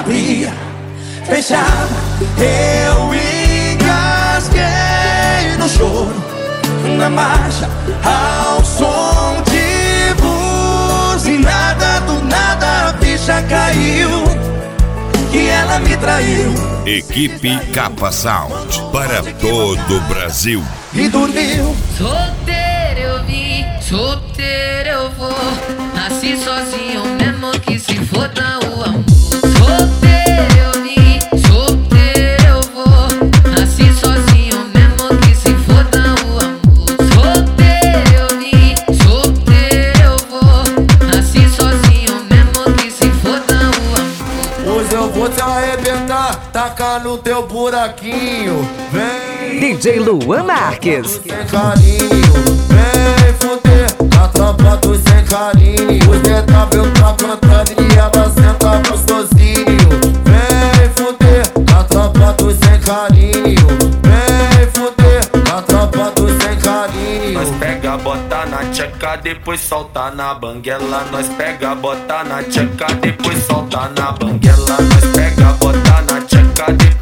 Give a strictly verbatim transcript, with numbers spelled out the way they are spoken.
abria, fechava, eu engasguei no choro, na marcha, ao som de buzinada. Do nada a ficha caiu, que ela me traiu. Equipe Capa Sound, para todo o Brasil. E dormiu. Solteiro eu vim, solteiro eu vou. Nasci sozinho mesmo que se foda o amor. Solteiro eu vim, solteiro eu vou. Nasci sozinho mesmo que se foda o amor. Solteiro eu vim, solteiro eu vou. Nasci sozinho mesmo que se foda o amor. Hoje eu vou te arrebentar, tacar no teu buraquinho. Vem D J Luan Marques. sem carinho, vem fuder a tropa dos sem carinho. Os detalhes tá cantando e ela senta gostosinho. Vem fuder a tropa dos sem carinho. Vem fuder a tropa dos sem carinho. Nós pega, bota na tcheca, depois solta na banguela. Nós pega, bota na tcheca, depois solta na banguela. Nós pega, bota na tcheca, depois